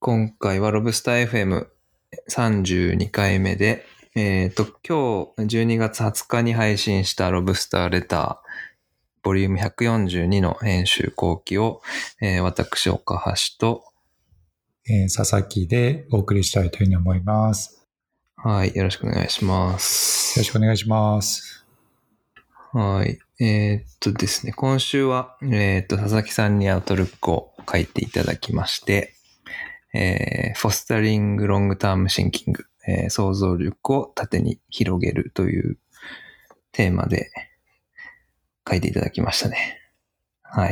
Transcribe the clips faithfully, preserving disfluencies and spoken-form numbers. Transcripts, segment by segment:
今回はロブスター エフエムさんじゅうにかいめで、えっと、今日じゅうにがつはつかに配信したロブスターレター、ボリュームひゃくよんじゅうにの編集後期を、えー、私、岡橋と、 えー、佐々木でお送りしたいというふうに思います。 はい、よろしくお願いします。 よろしくお願いします。 はい。えー、っとですね、今週は、えー、っと、佐々木さんにアウトルックを書いていただきまして、えー、フォスタリングロングタームシンキング、えー、想像力を縦に広げるというテーマで書いていただきましたね。はい。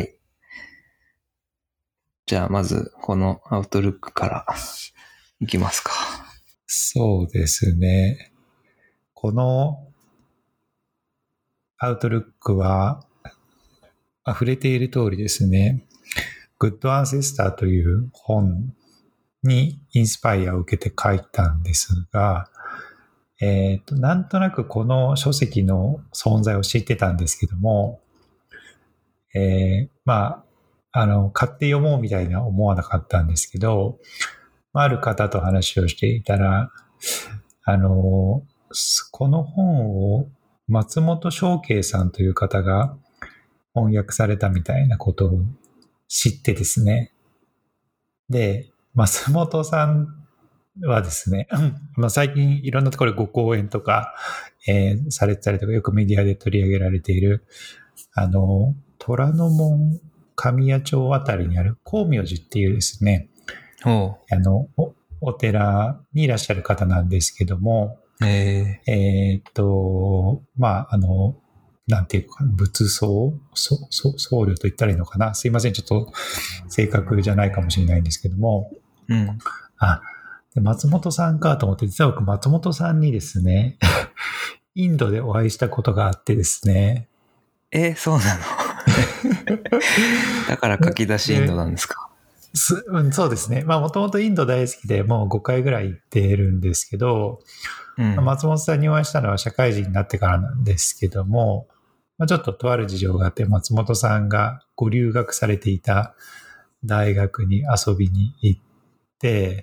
じゃあ、まず、このアウトルックからいきますか。 そうですね。このアウトルックは、溢れている通りですね、グッドアンセスターという本にインスパイアを受けて書いたんですが、えっと、なんとなくこの書籍の存在を知ってたんですけども、えー、まあ、あの、買って読もうみたいな思わなかったんですけど、ある方と話をしていたら、あの、この本を松本正慶さんという方が翻訳されたみたいなことを知ってですね。で、松本さんはですね、最近いろんなところでご講演とか、えー、されてたりとか、よくメディアで取り上げられている、あの、虎ノ門神谷町あたりにある光明寺っていうですね、 おあのお、お寺にいらっしゃる方なんですけども、 えー、 えー、っと、まあ、あの、なんていうか、仏僧、僧侶と言ったらいいのかな。すいません、ちょっと正確じゃないかもしれないんですけども、 うん。 あ、で松本さんかと思って、実は僕松本さんにですね、インドでお会いしたことがあってですね。 えー、そうなのだから書き出しインドなんですか。 すうん、そうですね。まあもともとインド大好きでもうごかいぐらい行ってるんですけど、うん、松本さんにお会いしたのは社会人になってからなんですけども、まあ、ちょっととある事情があって松本さんがご留学されていた大学に遊びに行って、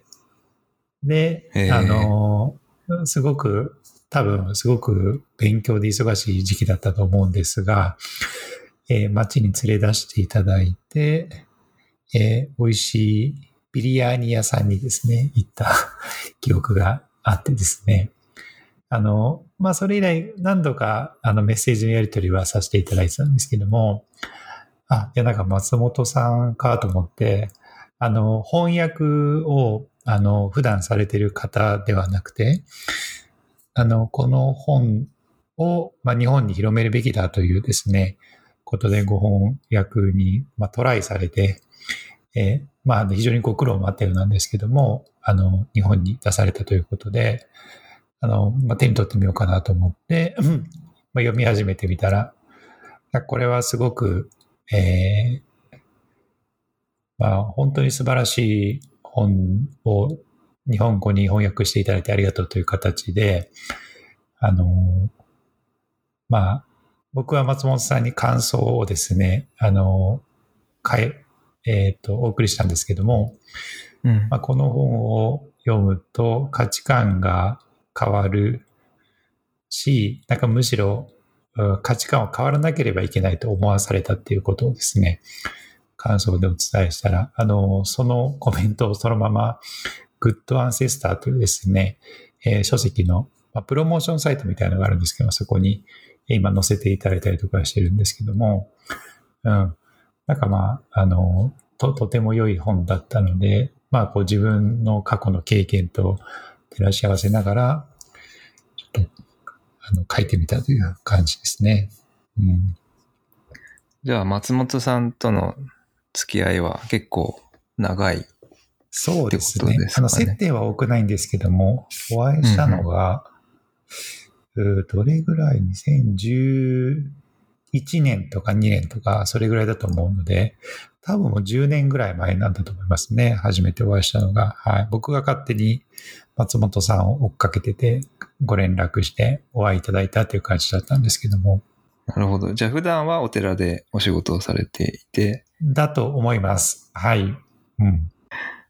で、あの、すごく多分すごく勉強で忙しい時期だったと思うんですが、えー、街に連れ出していただいて、えー、美味しいビリヤーニ屋さんにですね、行った記憶があってですね。あの、まあ、それ以来何度かあのメッセージのやり取りはさせていただいてたんですけども、あ、いやなんか松本さんかと思って、あの、翻訳をあの、普段されている方ではなくて、あの、この本を、まあ、日本に広めるべきだというですね、ことでご翻訳に、まあ、トライされて、えー、まあ、非常にご苦労もあったようなんですけども、あの、日本に出されたということで、あの、まあ、手に取ってみようかなと思って、まあ、読み始めてみたら、これはすごく、えー、まあ、本当に素晴らしい本を日本語に翻訳していただいてありがとうという形で、あの、まあ、僕は松本さんに感想をですね、あの、かえ、えっと、お送りしたんですけども、うんまあ、この本を読むと価値観が変わるし、なんかむしろ価値観は変わらなければいけないと思わされたっていうことをですね、感想でお伝えしたら、あの、そのコメントをそのまま、グッドアンセスターというですね、えー、書籍の、まあ、プロモーションサイトみたいなのがあるんですけど、そこに今載せていただいたりとかしてるんですけども、うん。なんかまあ、あの、と、とても良い本だったので、まあ、こう自分の過去の経験と照らし合わせながら、ちょっと、あの、書いてみたという感じですね。うん。 じゃあ、松本さんとの付き合いは結構長い。 そうですね。あの、接点は多くないんですけども、お会いしたのが、うんうん、どれぐらいにせんじゅういちねんとかにねんとか、それぐらいだと思うので、多分もうじゅうねんぐらい前なんだと思いますね。初めてお会いしたのが。はい。僕が勝手に松本さんを追っかけてて、ご連絡してお会いいただいたという感じだったんですけども。 なるほど。じゃあ普段はお寺でお仕事をされていて。 だと思います。はい。うん。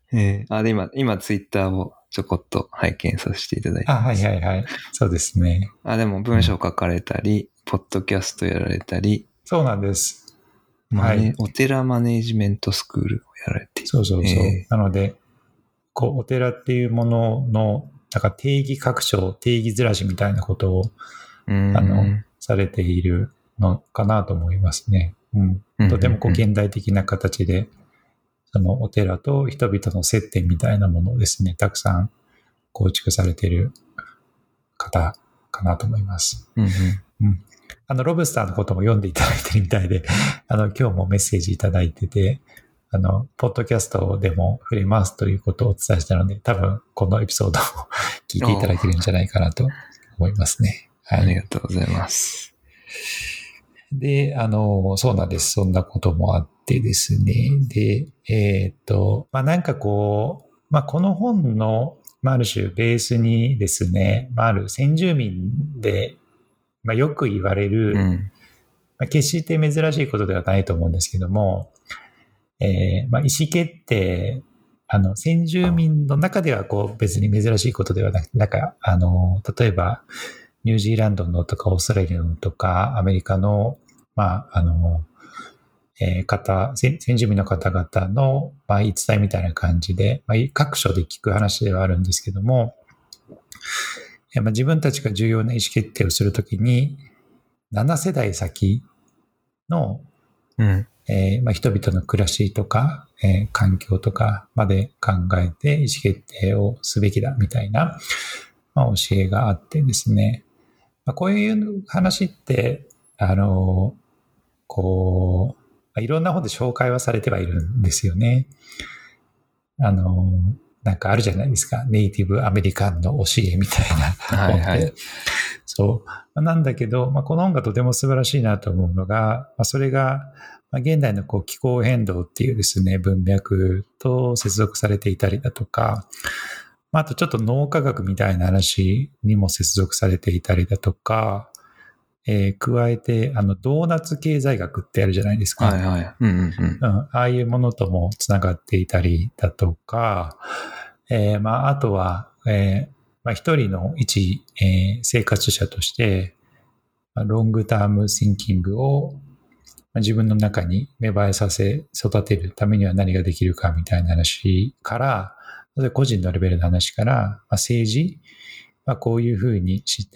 えー、あ、で、今、今ツイッターをちょこっと拝見させていただいてあ、はいはいはい。そうですね。 あ、でも文章書かれたり、うん、ポッドキャストやられたり。 そうなんです。 マネ、はい、お寺マネージメントスクールをやられている。 そうそうそう。えー、なので、こう、お寺っていうものの、なんか定義拡張、定義ずらしみたいなことを、あの、されているのかなと思いますね。うん。とてもこう現代的な形で、そのお寺と人々の接点みたいなものをですね、たくさん構築されている方かなと思います。 うんうんうん、あの、ロブスターのことも読んでいただいてるみたいで、あの、今日もメッセージいただいてて、あの、ポッドキャストでも触れますということをお伝えしたので、多分このエピソードを聞いていただけるんじゃないかなと思いますね。 はい。ありがとうございます。 で、あの、そうなんです。そんなこともあってですね。で、えっと、まあ、なんかこう、まあ、この本の、まあ、ある種ベースにですね、まあ、ある先住民で、まあ、よく言われる、 うんまあ、決して珍しいことではないと思うんですけども、えーまあ、意思決定、あの、先住民の中ではこう別に珍しいことではなく、なんか、あの、例えば、ニュージーランドのとか、オーストラリアのとか、アメリカの、まあ、あの、えー、方、先住民の方々の、まあ、言い伝えみたいな感じで、まあ、各所で聞く話ではあるんですけども、まあ、自分たちが重要な意思決定をするときに、なな世代先の、 うんえーまあ、人々の暮らしとか、えー、環境とかまで考えて意思決定をすべきだみたいな、まあ、教えがあってですね、まあ、こういう話って、あの、こう、まあ、いろんな本で紹介はされてはいるんですよね。あの、なんかあるじゃないですか。ネイティブアメリカンの教えみたいな本で。はいはい、そう。なんだけど、まあ、この本がとても素晴らしいなと思うのが、まあ、それが、まあ、現代のこう気候変動っていうですね、文脈と接続されていたりだとか、まあ、あとちょっと脳科学みたいな話にも接続されていたりだとか、えー、加えて、あの、ドーナツ経済学ってあるじゃないですか。 はいはい。うんうんうん。 うん、ああいうものともつながっていたりだとか、えー、まあ、あとは、えー、まあ、一人の一、えー、生活者として、ロングタームシンキングを自分の中に芽生えさせ、育てるためには何ができるかみたいな話から、個人のレベルの話から、まあ、政治はこういうふうにして、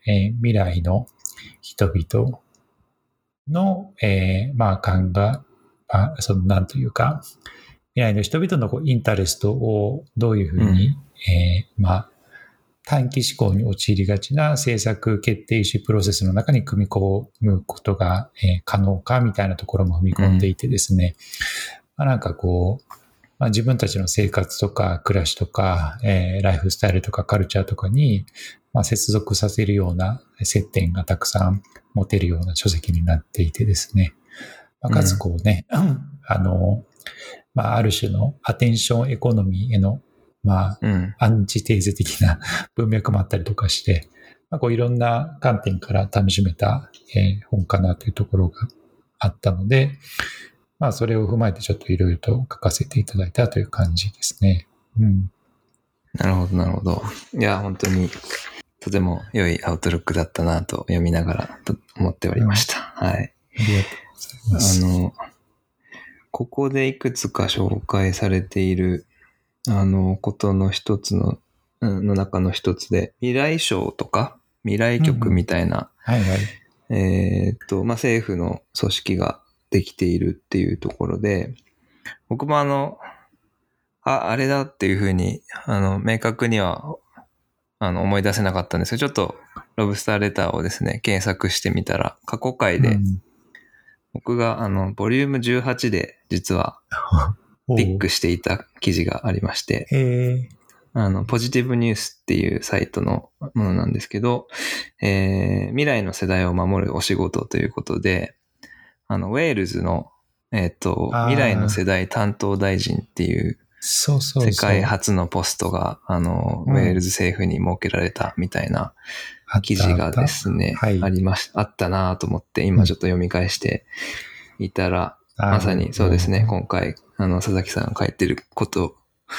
えー、未来の人々の、えー、まあ、考え、まあ、その、なんというか、未来の人々のこうインタレストをどういうふうに、うんえー、まあ、短期思考に陥りがちな政策決定意思プロセスの中に組み込むことが、えー、可能かみたいなところも踏み込んでいてですね、うんまあ、なんかこう、まあ、自分たちの生活とか暮らしとか、えー、ライフスタイルとかカルチャーとかに、まあ、接続させるような接点がたくさん持てるような書籍になっていてですね、まあ、かつこうね、うん、あの、まあ、ある種のアテンションエコノミーへの、まあ、うん、アンチテーゼ的な文脈もあったりとかして、まあ、こういろんな観点から楽しめた、えー、本かなというところがあったので、まあ、それを踏まえてちょっといろいろと書かせていただいたという感じですね。うん。 なるほど、なるほど。いや、本当にとても良いアウトロックだったなと読みながらと思っておりました。うん、はい。ありがとうございます。 あの、ここでいくつか紹介されている、あの、ことの一つの、の中の一つで、未来賞とか、未来局みたいな、 うんうんはいはい、 えっと、まあ、政府の組織ができているっていうところで、僕もあの、あ、あれだっていうふうに、あの、明確には、あの、思い出せなかったんですけど、ちょっと、ロブスターレターをですね、検索してみたら、過去回で、うん僕があの、ボリュームじゅうはちで実はピックしていた記事がありまして、 へあの、ポジティブニュースっていうサイトのものなんですけど、えー、未来の世代を守るお仕事ということで、あの、ウェールズの、えっと、未来の世代担当大臣っていう、 そうそうそう世界初のポストが、あの、うん、ウェールズ政府に設けられたみたいな記事がですね、あ, あ,、はい、ありまし、あったなと思って、今ちょっと読み返していたら、うん、まさにそうですね、今回、あの、佐々木さんが書いてること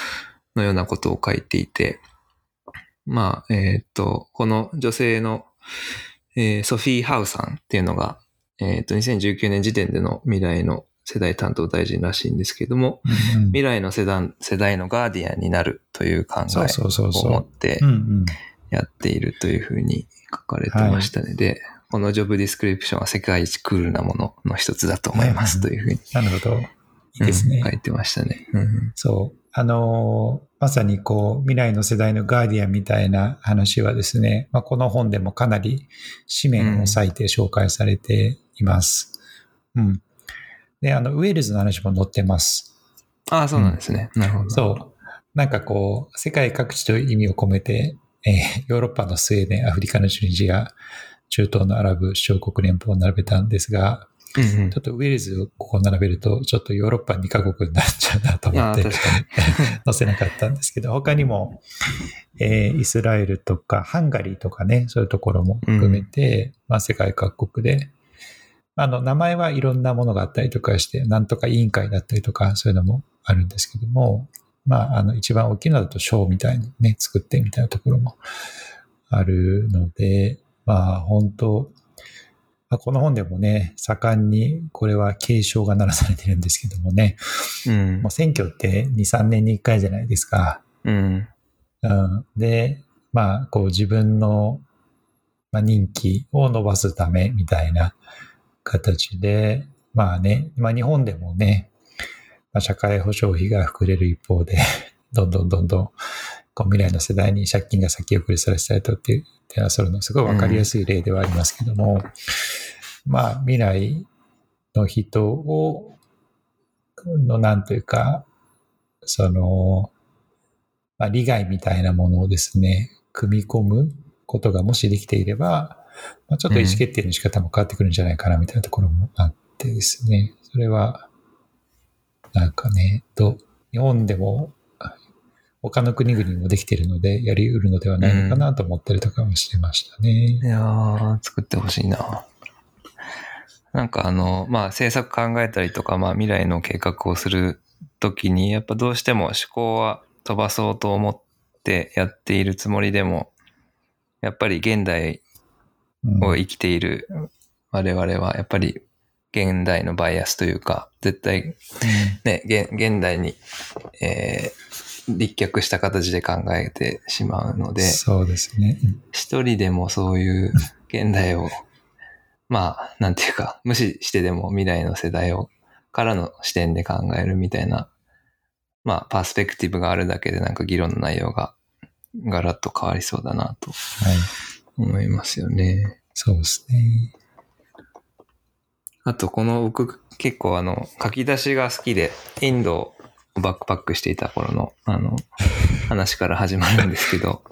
のようなことを書いていて、まあ、えっと、この女性の、えーソフィー・ハウさんっていうのが、えっと、にせんじゅうきゅうねん時点での未来の世代担当大臣らしいんですけども、 うんうん、 未来の世代、世代のガーディアンになるという考えそうそうそうそうを持ってやっているというふうに書かれてましたね。はい、で、このジョブディスクリプションは世界一クールなものの一つだと思いますというふうに。 なるほど。いいですね。 うん、書いてましたね。うん、 そう。あのー、まさにこう、未来の世代のガーディアンみたいな話はですね、まあ、この本でもかなり紙面を割いて紹介されています。うん。で、あの、ウェールズの話も載ってます。 ああ、そうなんですね。うん、なるほど。 そう。なんかこう、世界各地という意味を込めて、えー、ヨーロッパのスウェーデン、アフリカのチュニジア、中東のアラブ首長国連邦を並べたんですが、うんうん、ちょっとウェールズをここ並べると、ちょっとヨーロッパにカ国になっちゃうなと思って、載せなかったんですけど、他にも、えー、イスラエルとかハンガリーとかね、そういうところも含めて、うん、まあ、世界各国で、あの、名前はいろんなものがあったりとかして、なんとか委員会だったりとか、そういうのもあるんですけども、まあ、あの、一番大きいのだと賞みたいにね、作ってみたいなところもあるので、まあ、本当この本でもね、盛んにこれは警鐘が鳴らされてるんですけどもね、うん、もう選挙ってに、さんねんにいっかいじゃないですか。うんうん、で、まあ、こう自分の任期を伸ばすためみたいな形で、まあね、まあ日本でもね、まあ、社会保障費が膨れる一方で、どんどんどんどんこう未来の世代に借金が先送りされてたりとっていうのは、それのすごいわかりやすい例ではありますけども、うんまあ、未来の人を、の、なんというか、その、まあ、利害みたいなものをですね、組み込むことがもしできていれば、まあ、ちょっと意思決定の仕方も変わってくるんじゃないかな、みたいなところもあってですね、それは、なんかね、と、日本でも、他の国々もできているので、やり得るのではないのかなと思ったりとかもしてましたね。うん、 いやー、作ってほしいな。なんかあの、まあ政策考えたりとか、まあ未来の計画をするときに、やっぱどうしても思考は飛ばそうと思ってやっているつもりでも、やっぱり現代を生きている我々は、やっぱり現代のバイアスというか、絶対ね、現, 現代に、えー、立脚した形で考えてしまうので、 そうですね。 一人でもそういう現代をまあ、なんていうか、無視してでも未来の世代を、からの視点で考えるみたいな、まあ、パースペクティブがあるだけでなんか議論の内容がガラッと変わりそうだなと思いますよね。はい、 そうですね。 あと、この僕結構あの、書き出しが好きで、インドをバックパックしていた頃の、あの、話から始まるんですけど、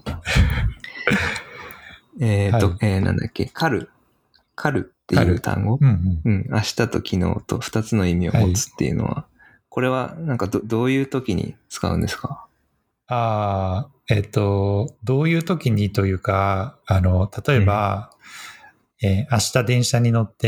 えっと、はい、えー、なんだっけ、カル。カルっていう単語、うんうんうん、明日と昨日と二つの意味を持つっていうのは、はい、これはなんか ど, どういう時に使うんですか？ ああ、えっと、どういう時にというか、あの、例えば、うんえー、明日電車に乗って、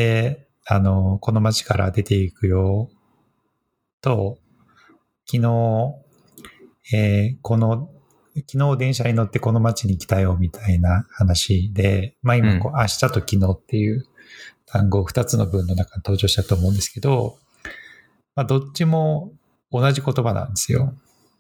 あの、この街から出ていくよと、昨日、えー、この、昨日電車に乗ってこの街に来たよみたいな話で、まあ今こう、うん、明日と昨日っていう単語二つの文の中に登場したと思うんですけど、まあどっちも同じ言葉なんですよ。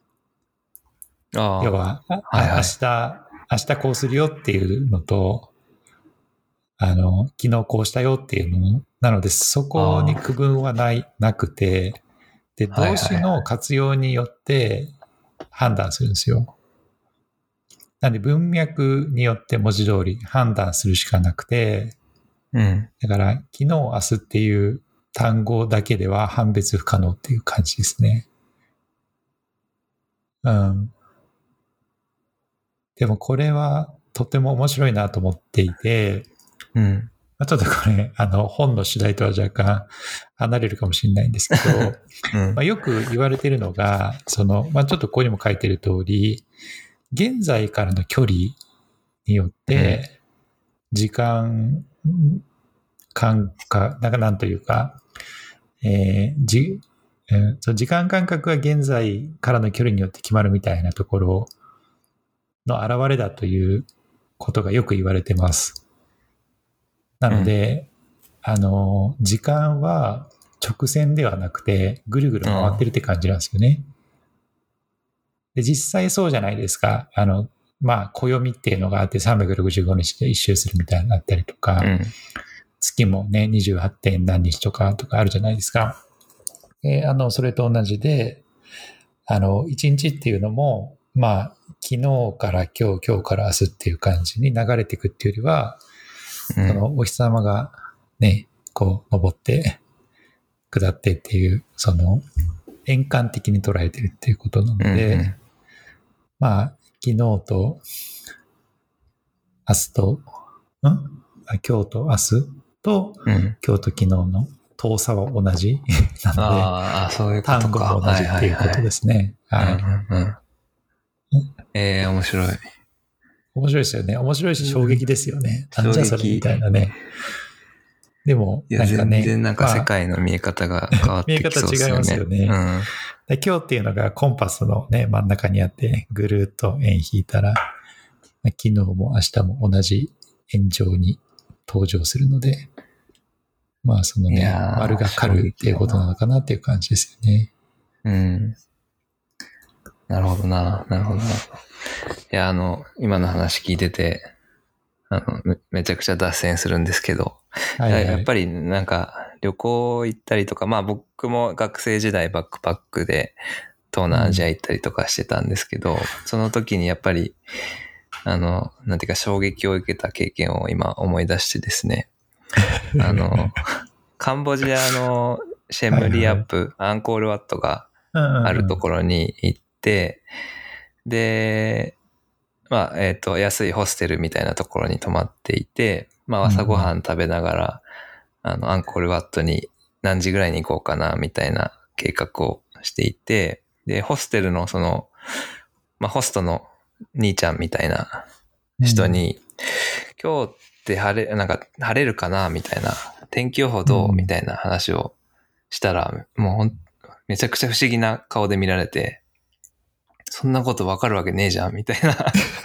あ要は、はいはい、明日、明日こうするよっていうのと、あの、昨日こうしたよっていうのなので、そこに区分はない、なくて、で、動詞の活用によって判断するんですよ。なんで文脈によって文字通り判断するしかなくて、うん、だから、昨日、明日っていう単語だけでは判別不可能っていう感じですね。うん。でもこれはとても面白いなと思っていて、うんまあ、ちょっとこれ、あの、本の主題とは若干離れるかもしれないんですけど、うんまあ、よく言われているのが、その、まあ、ちょっとここにも書いてる通り、現在からの距離によって、時間、感覚、なんかなんというか、えーじえー、その時間感覚は現在からの距離によって決まるみたいなところの表れだということがよく言われてます。なので、うん、あの、時間は直線ではなくて、ぐるぐる回ってるって感じなんですよね。で、実際そうじゃないですか。あの、まあ、暦っていうのがあってさんびゃくろくじゅうごにちで一周するみたいになったりとか、うん、月もね、にじゅうはち. 何日とかとかあるじゃないですか。えー、あの、それと同じで、あの、いちにちっていうのも、まあ、昨日から今日、今日から明日っていう感じに流れていくっていうよりは、うん、そのお日様がね、こう、昇って、下ってっていう、その、円環的に捉えてるっていうことなので、うんうん、まあ、昨日と、明日と、ん今日と明日と、うん、今日と昨日の遠さは同じなので、 ああ、そういうことか。 単語も同じっていうことですね。はい。はいはいはいうんうん、えー、面白い。 面白いですよね。面白いし衝撃ですよね。うん、なんじゃそれみたいなね。でも、なんかね。 全然なんか世界の見え方が変わってきそうですよね。 見え方違いますよね。うん、で今日っていうのがコンパスのね、真ん中にあって、ぐるっと円引いたら、昨日も明日も同じ円上に登場するので、まあそのね、丸が軽いっていうことなのかなっていう感じですよね。 うん。なるほどな、なるほどな。いや、あの、今の話聞いてて、あの、め, めちゃくちゃ脱線するんですけど、はいはい、やっぱりなんか旅行行ったりとか、まあ僕も学生時代バックパックで東南アジア行ったりとかしてたんですけど、うん、その時にやっぱり、あの、なんていうか衝撃を受けた経験を今思い出してですね、あの、カンボジアのシェムリアップ、はいはい、アンコールワットがあるところに行って、で、まあ、えっと、安いホステルみたいなところに泊まっていて、まあ、朝ごはん食べながら、あの、アンコールワットに何時ぐらいに行こうかな、みたいな計画をしていて、で、ホステルのその、まあ、ホストの兄ちゃんみたいな人に、うん、今日って晴れ、なんか晴れるかな、みたいな、天気予報どう、うん、みたいな話をしたら、もうほん、めちゃくちゃ不思議な顔で見られて、そんなことわかるわけねえじゃんみたいな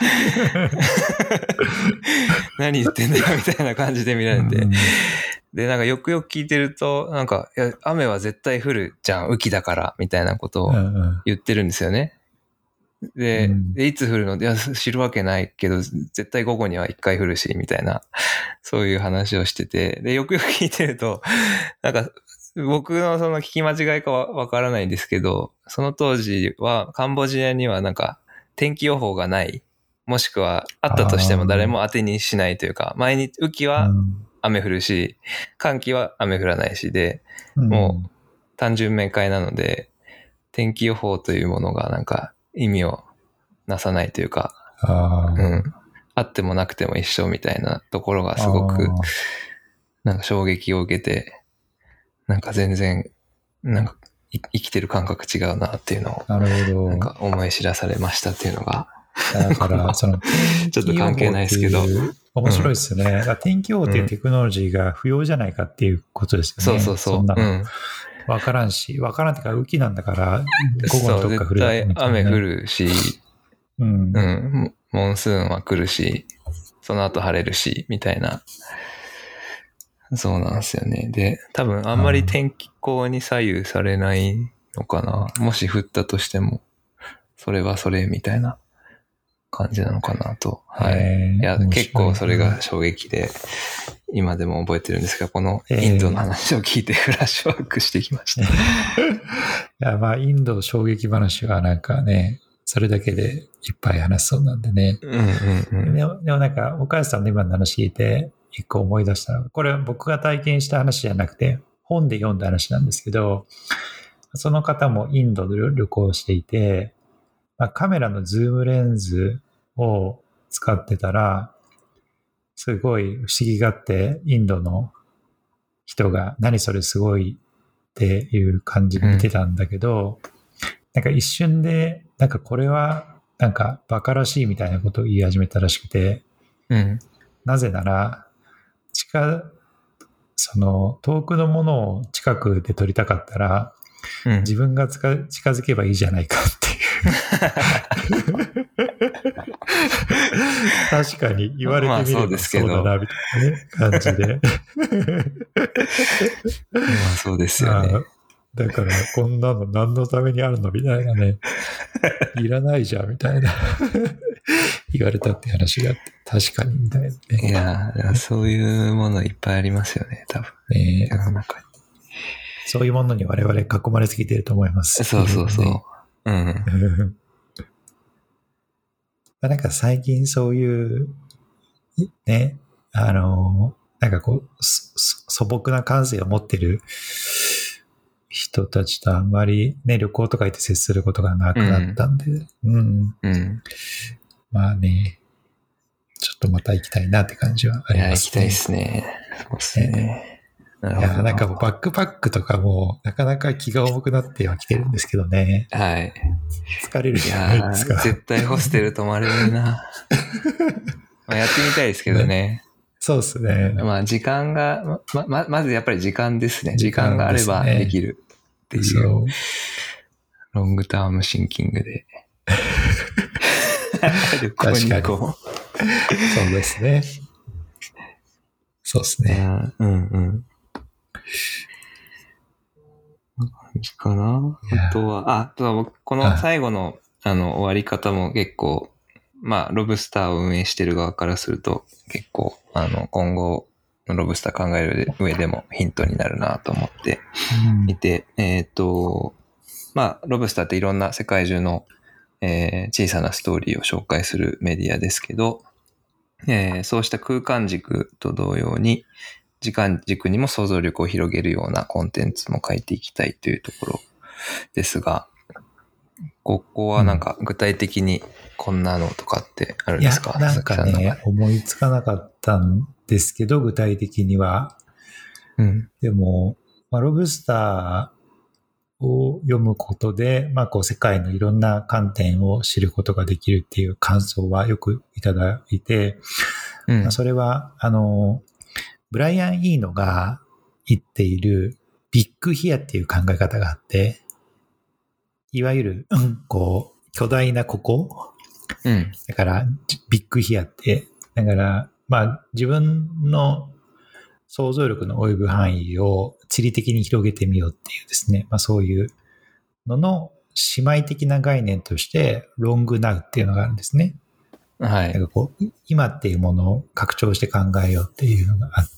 何言ってんだよみたいな感じで見られて、うん、でなんかよくよく聞いてるとなんかいや雨は絶対降るじゃん雨季だからみたいなことを言ってるんですよね。で、うん、でいつ降るのいや知るわけないけど絶対午後には一回降るしみたいなそういう話をしてて、でよくよく聞いてるとなんか僕のその聞き間違いかはわからないんですけど、その当時はカンボジアにはなんか天気予報がない、もしくはあったとしても誰も当てにしないというか、毎日雨季は雨降るし、寒季は雨降らないしで、もう単純明快なので、天気予報というものがなんか意味をなさないというか、あ、うん、あってもなくても一緒みたいなところがすごくなんか衝撃を受けて、なんか全然、なんか生きてる感覚違うなっていうのを、なるほど。なんか思い知らされましたっていうのが。 だから、その、 ちょっと関係ないですけど。 面白いですよね。うん、天気予報っていうテクノロジーが不要じゃないかっていうことですよね。 うん、そうそうそう。 そんなの。わからんし、わからんっていうか、雨季なんだから、午後にどっか降るだけみたいな、ね。 絶対雨降るし、うん、うん。モンスーンは来るし、その後晴れるし、みたいな。そうなんですよね。で、多分あんまり天気候に左右されないのかな。もし降ったとしても、それはそれみたいな感じなのかなと。はい。いや、結構それが衝撃で、今でも覚えてるんですが、このインドの話を聞いてフラッシュバックしてきました。いや、まあ、インド衝撃話はなんかね、それだけでいっぱい話そうなんでね。うんうんうん、でも、でもなんか、お母さんの今の話聞いて、一個思い出したのが、これは僕が体験した話じゃなくて、本で読んだ話なんですけど、その方もインドで旅行していて、まあ、カメラのズームレンズを使ってたら、すごい不思議があって、インドの人が何それすごいっていう感じで見てたんだけど、うん、なんか一瞬で、なんかこれはなんかバカらしいみたいなことを言い始めたらしくて、うん、なぜなら、近、その遠くのものを近くで撮りたかったら、 うん、自分がつか近づけばいいじゃないかっていう確かに言われてみればそうだなみたいな、ね、感じでまあそうですよね。 だからこんなの何のためにあるのみたいなねいらないじゃんみたいな言われたって話があって確かにみたいな、ね、 いやそういうものいっぱいありますよね多分ね。世の中にそういうものに我々囲まれすぎていると思います。 そうそうそう、ね、うんなんか最近そういうねあのなんかこう素朴な感性を持ってる人たちとあんまりね旅行とか行って接することがなくなったんで、うん、うんうん、まあねちょっとまた行きたいなって感じはありますね。いや行きたいですね。そうですね。 いやなんかもうバックパックとかもなかなか気が重くなってはきてるんですけどね。 はい。 疲れるじゃないですか。 絶対ホステル泊まれるな。まあやってみたいですけどね。ねそうですね。 まあ時間が、ま、ま、まずやっぱり時間ですね。時間があればできるっていう。そうロングタームシンキングで。旅行に行こう。 そうですね。そうですね。 うんうん。かなあとは、あ、あとはこの最後のあの終わり方も結構、まあ、ロブスターを運営してる側からすると結構、あの、今後のロブスター考える上でもヒントになるなと思っていて、うん、えっと、まあ、ロブスターっていろんな世界中の、えー、小さなストーリーを紹介するメディアですけど、えー、そうした空間軸と同様に、時間軸にも想像力を広げるようなコンテンツも書いていきたいというところですが、ここはなんか具体的にこんなのとかってあるんですか？ いや、なんかね、思いつかなかったんですけど、具体的には。 うん、 でも、まあ、ロブスターを読むことで、まあ、こう世界のいろんな観点を知ることができるっていう感想はよくいただいて、うんまあ、それは、あの、ブライアン・イーノが言っているビッグヒアっていう考え方があって、いわゆる、うん、こう、巨大なここ、 うん、 だからビッグヒアって、だからまあ自分の想像力の及ぶ範囲を地理的に広げてみようっていうですね、まあそういうのの姉妹的な概念としてロングナウっていうのがあるんですね。 はい。 なんかこう今っていうものを拡張して考えようっていうのがあって、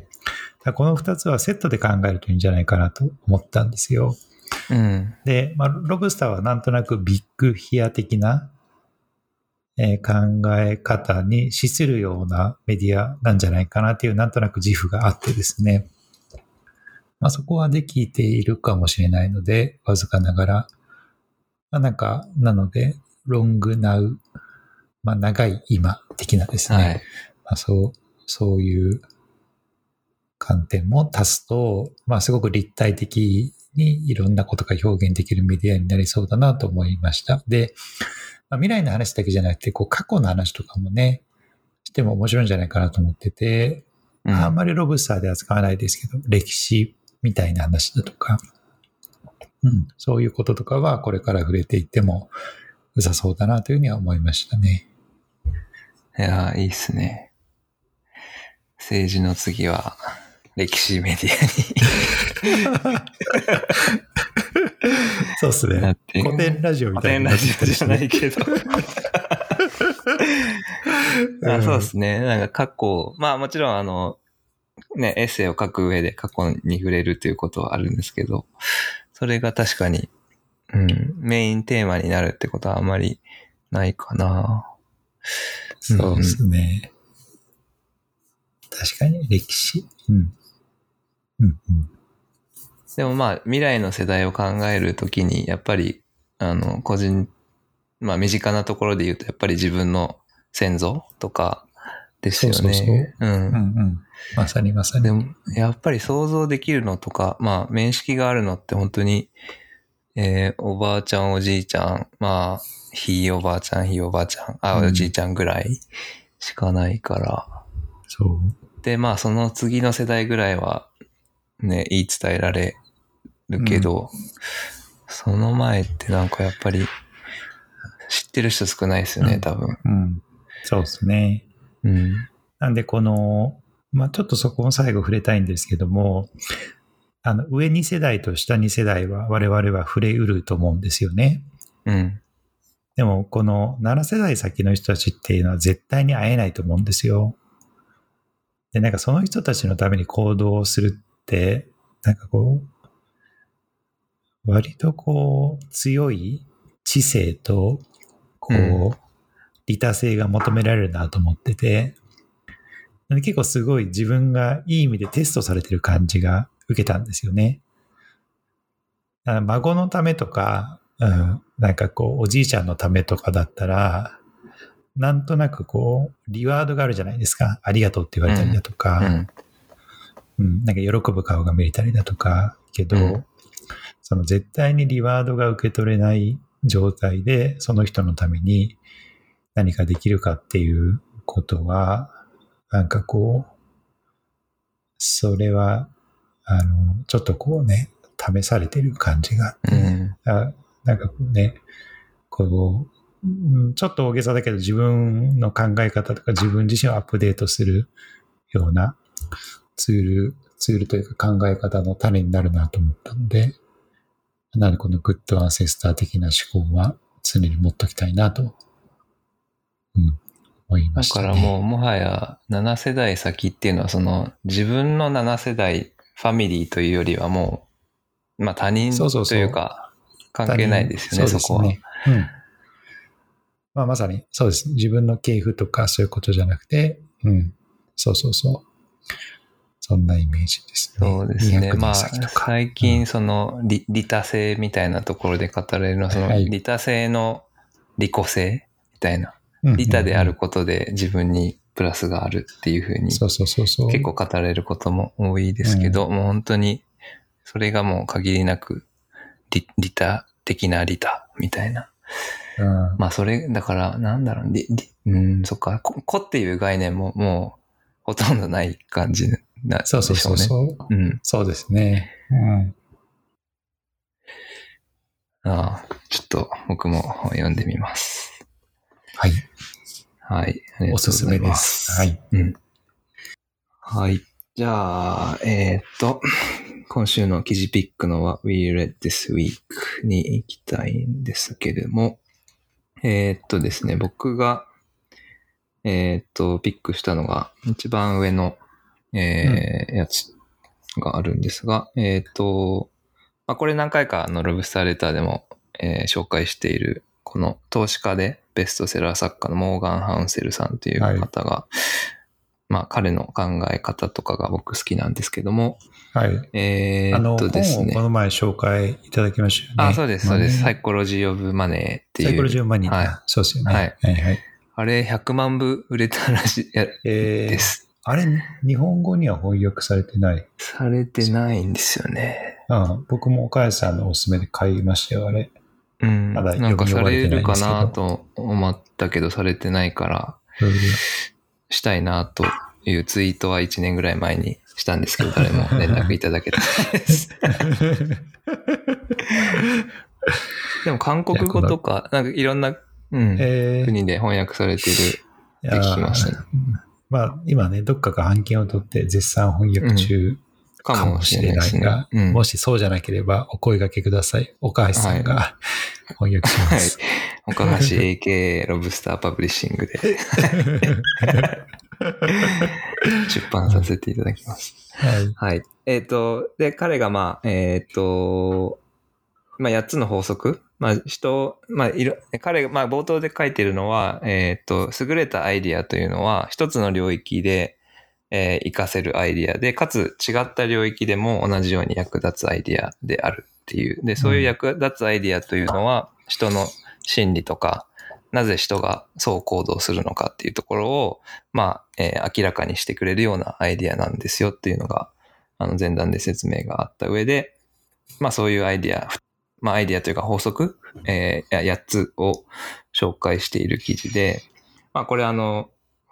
この二つはセットで考えるといいんじゃないかなと思ったんですよ。 うん、 で、まあ、ロブスターはなんとなくビッグヒア的な、えー、考え方に資するようなメディアなんじゃないかなっていうなんとなく自負があってですね。まあ、そこはできているかもしれないので、わずかながら。まあ、なんか、なので、ロングナウ、まあ、長い今的なですね。はい、まあ、そう、そういう観点も足すと、まあ、すごく立体的にいろんなことが表現できるメディアになりそうだなと思いました。で、まあ、未来の話だけじゃなくて、こう過去の話とかもね、しても面白いんじゃないかなと思ってて、うん、あんまりロブスターでは使わないですけど、歴史みたいな話だとか、うん、そういうこととかはこれから触れていっても良さそうだなというふうには思いましたね。 いやー、いいっすね。政治の次は歴史メディアにそうっすね。古典ラジオみたいな、 ね。古典ラジオじゃないけどあ。そうですね。なんか過去、まあもちろんあの、ね、エッセイを書く上で過去に触れるということはあるんですけど、それが確かに、うん、メインテーマになるってことはあんまりないかな。 そうですね。うん、確かに歴史。うん。うんうんでもまあ未来の世代を考えるときにやっぱりあの個人まあ身近なところで言うとやっぱり自分の先祖とかですよね。 そうそうそう。 うん。うんうん。 まさにまさに。 でもやっぱり想像できるのとかまあ面識があるのって本当に、えー、おばあちゃんおじいちゃんまあひいおばあちゃんひいおばあちゃんあ、うん、おじいちゃんぐらいしかないから。 そう。 でまあその次の世代ぐらいはね言い伝えられるけど、うん、その前ってなんかやっぱり知ってる人少ないですよね、うん、多分。 うん。そうですね。 うん。 なんでこの、まあちょっとそこも最後触れたいんですけども、あの、上に世代と下に世代は我々は触れうると思うんですよね。 うん。 でも、このなな世代先の人たちっていうのは絶対に会えないと思うんですよ。で、なんかその人たちのために行動するって、なんかこう、割とこう、強い知性と、こう、うん、利他性が求められるなと思ってて、結構すごい自分がいい意味でテストされてる感じが受けたんですよね。孫のためとか、うん、なんかこう、おじいちゃんのためとかだったら、なんとなくこう、リワードがあるじゃないですか。ありがとうって言われたりだとか、うんうん、なんか喜ぶ顔が見れたりだとか、けど、うん、その絶対にリワードが受け取れない状態で、その人のために何かできるかっていうことは、なんかこう、それは、あの、ちょっとこうね、試されてる感じがあって、うん、あなんかこうね、こう、ちょっと大げさだけど自分の考え方とか自分自身をアップデートするようなツール、ツールというか考え方の種になるなと思ったので、なのでこのグッドアンセスター的な思考は常に持っときたいなと、うん、思いましたね。 だからもうもはやなな世代先っていうのはその自分のなな世代ファミリーというよりはもう、まあ他人というか関係ないですよね、 そうそうそうそこは。 うんまあ、まさにそうです。自分の系譜とかそういうことじゃなくて、うん。そうそうそう。そんなイメージですね。 そうですね。まあ、最近その、うん、利, 利他性みたいなところで語られるのは、その利他性の利己性みたいな、はい、利他であることで自分にプラスがあるっていうふうに、結構語られることも多いですけど、うん、もう本当に、それがもう限りなく利、利他的な利他みたいな。うん、まあそれ、だからなんだろう、りりうん、そっか、個っていう概念ももうほとんどない感じなんでしょうね。 そうそうそうそう。うん、そうですね。うん、 ああ、ちょっと僕も読んでみます。 はい。 はい。ありがとうございます。おすすめです。はい。うん。はい。じゃあ、えー、っと、今週の記事ピックのは We Read This Week に行きたいんですけれども、えー、っとですね、僕が、えー、っと、ピックしたのが一番上の、えーうん、やつがあるんですが、えー、っと、まあ、これ何回かのロブスターレターでも、えー、紹介している、この投資家でベストセラー作家のモーガン・ハウンセルさんという方が、はい、まあ彼の考え方とかが僕好きなんですけども、 はい。 えー、っとですね。 本をこの前紹介いただきましたよね。 あ、そうです、そうです。サイコロジー・オブ・マネーっていう。 サイコロジー・オブ・マネーだ。はい、そうですよね。はい。はいはい。 あれひゃくまんぶ売れたらしい、えー、です。 あれ、日本語には翻訳されてないされてないんですよね。 ああ僕も岡谷さんのおすすめで買いましたよ、あれ。 うん。まだ読み終われてないんですけど。なんかされるかなと思ったけど、されてないから、したいなというツイートはいちねんぐらい前にしたんですけど、誰も連絡いただけたないです。でも韓国語とか、なんかいろんな、うん、えー、国で翻訳されてるって聞きましたね。 まあ今ね、どっかが版権を取って絶賛翻訳中かもしれないが、うん、もしそうじゃなければお声掛けください。岡橋さんが翻訳します。 はい、岡橋 エーケー ロブスターパブリッシングで出版させていただきます。はい。はい。えっ、ー、と、で、彼がまあ、えっ、ー、と、まあ、やっつの法則。まあ、人、まあ、いろ、彼が、まあ、冒頭で書いてるのは、えっ、ー、と、優れたアイディアというのは、一つの領域で、えー、活かせるアイディアで、かつ違った領域でも同じように役立つアイディアであるっていう。で、そういう役立つアイディアというのは、人の心理とか、なぜ人がそう行動するのかっていうところを、まあ、えー、明らかにしてくれるようなアイディアなんですよっていうのが、あの、前段で説明があった上で、まあ、そういうアイディア、まあ、アイディアというか法則、えー、やっつを紹介している記事で、まあ、これあの、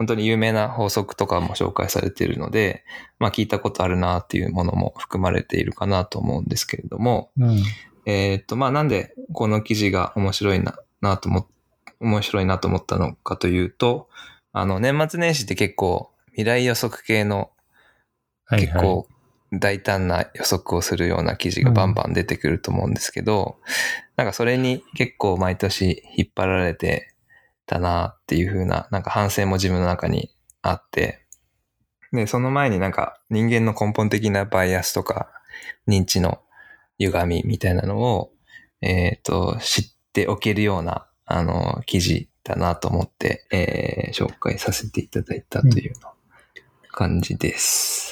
本当に有名な法則とかも紹介されているので、まあ聞いたことあるなっていうものも含まれているかなと思うんですけれども、 うん、 えっと、まあなんでこの記事が面白いな、なと思、面白いなと思ったのかというと、あの年末年始って結構未来予測系の結構大胆な予測をするような記事がバンバン出てくると思うんですけど、うん、なんかそれに結構毎年引っ張られてたなっていう風ななんか反省も自分の中にあって、でその前になんか人間の根本的なバイアスとか認知の歪みみたいなのをえっと知っておけるようなあの記事だなと思って、えー、紹介させていただいたというの感じです。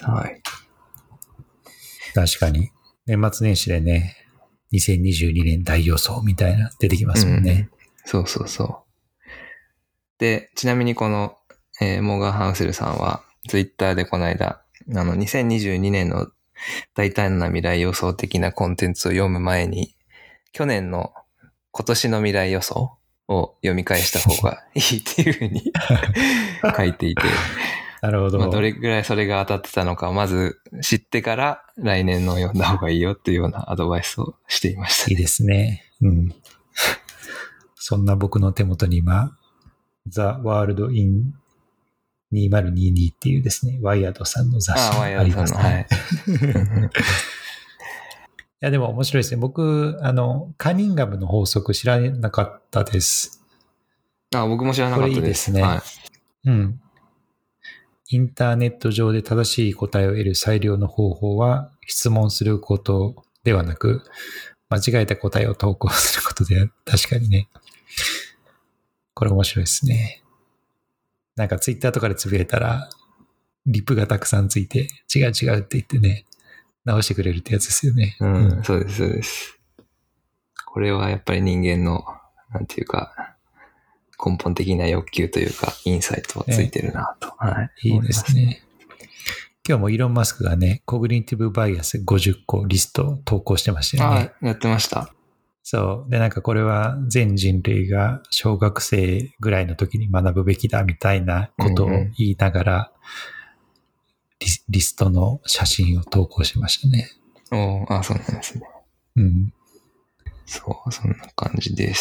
うん、はい。 確かに年末年始でね、にせんにじゅうにねん大予想みたいな出てきますもんね。 うん、そうそうそう。で、ちなみにこの、えー、モーガン・ハウセルさんはツイッターでこの間、あのにせんにじゅうにねんの大胆な未来予想的なコンテンツを読む前に、去年の今年の未来予想を読み返した方がいいっていうふうに書いていて、 なるほど。 まあ、どれぐらいそれが当たってたのかをまず知ってから来年の読んだ方がいいよっていうようなアドバイスをしていました、ね。 いいですね。うん。そんな僕の手元に今、The World in にせんにじゅうにっていうですね、ワイヤードさんの雑誌がありますね。はい。いや、でも面白いですね。僕、あの、カニンガムの法則知らなかったです。 あ、僕も知らなかったです。 これいいですね。はい、うん。インターネット上で正しい答えを得る最良の方法は、質問することではなく、間違えた答えを投稿することで、確かにね。これ面白いですね。なんかツイッターとかでつぶやいたら、リプがたくさんついて、違う違うって言ってね、直してくれるってやつですよね。 うん、うん、そうです、そうです。これはやっぱり人間の、なんていうか、根本的な欲求というか、インサイトをついてるなと。 えー、はい。いいですね。今日もイーロン・マスクがね、コグニティブバイアスごじゅっこリストを投稿してましたよね。 ああ、やってました。 そう。で、なんかこれは全人類が小学生ぐらいの時に学ぶべきだみたいなことを言いながら、うんうん、リ, リストの写真を投稿しましたね。 おあ、そうなんですね。 うん。 そう、そんな感じです。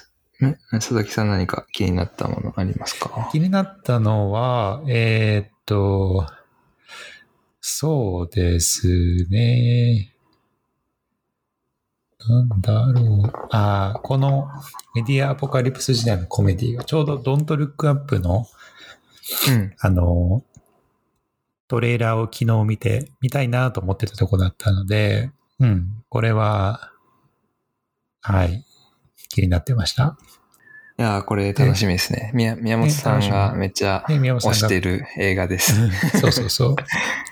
ん佐々木さん何か気になったものありますか？ 気になったのは、えー、っと、そうですね。なんだろう。ああ、このメディアアポカリプス時代のコメディがちょうどドントルックアップの、うん、あの、トレーラーを昨日見て、見たいなと思ってたとこだったので、うん、これは、はい、気になってました。 いやー、これ楽しみですね。宮, 宮本さんがめっちゃ推してる映画です。 ね、そうそうそう。